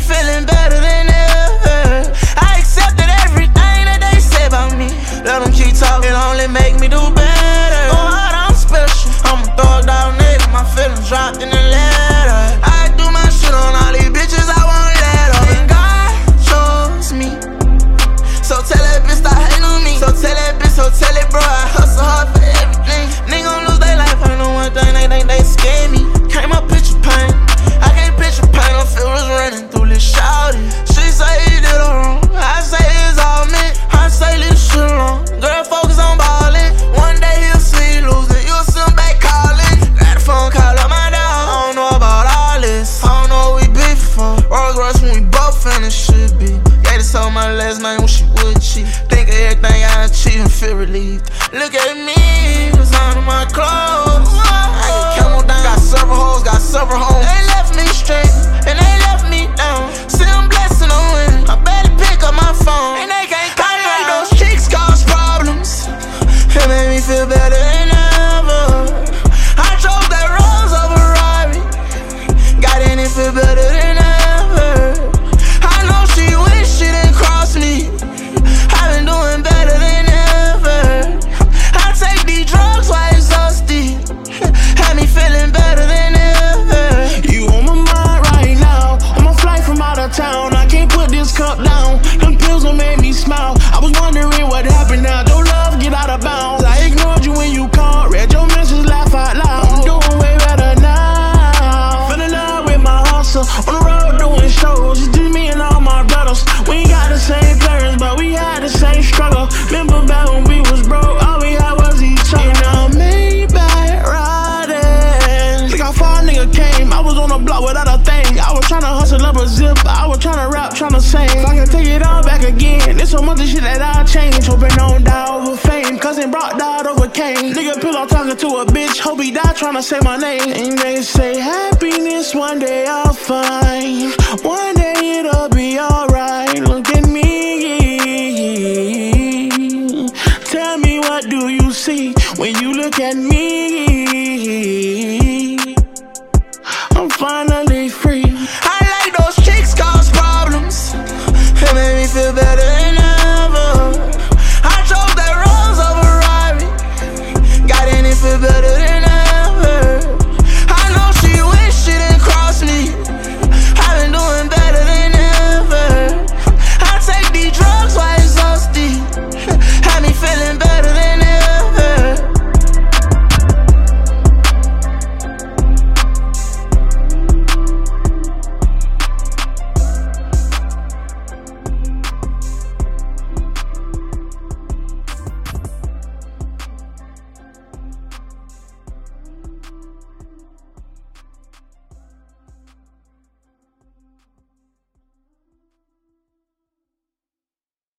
feeling better than ever. I accepted everything that they say about me. Let them keep talking, only make me do better. Go hard, I'm special. I'm a thugged out nigga, my feelings dropped in the letter. I do my shit on all these bitches, I won't let up. And God chose me, so tell that bitch stop hating on me. So tell that bitch, so tell it, bro, I hustle hard for everything. Nigga gon' lose their life, I know one thing, they think they scare me. Came up picture pain, I can't picture pain, I feel was running through this shouting. She say he did her wrong, I say it's all me. I say leave shit alone, girl focus on ballin'. One day he'll see losing, you'll see him back calling. Got a phone call up my dog, I don't know about all this, I don't know what we beef for. Rolls Royce when we both finished should be. Gave this all my last name when she would cheat. Think of everything I achieved and feel relieved. Look at me, it's under my clothes. I get camel down, got several hoes, got several homes. They left me straight, and they left me down. See I'm blessing on win, I better pick up my phone. And they can't cut it out. Those chicks cause problems, it made me feel better than ever. I drove that Rolls over Rari, got in it, feel better than ever. I know she wish she didn't cross me, I've been doing better than ever. I take these drugs while exhausted, had me feeling better than ever. You on my mind right now, on my flight from out of town. I can't put this cup down, them pills don't make me smile. I was wondering what happened now, your love get out of bounds. I ignored you when you called, read your message, laugh out loud. I'm doing way better now, fell in love with my hustle. On the road doing shows, it's just me and all my brothers. We ain't got the same parents, but we had the same struggle. Remember back when we was broke, all we had was each other. And I'm made by riding. Look how far a nigga came, I was on the block without a thing. I was tryna hustle up a zip, I was tryna rap, tryna sing. If I can take it all back again, there's so much of shit that I change. Hoping I don't die over fame, cousin Brock died over Kane. Nigga pillow talking to a bitch, hope he died tryna say my name. And they say happiness one day I'll find, one day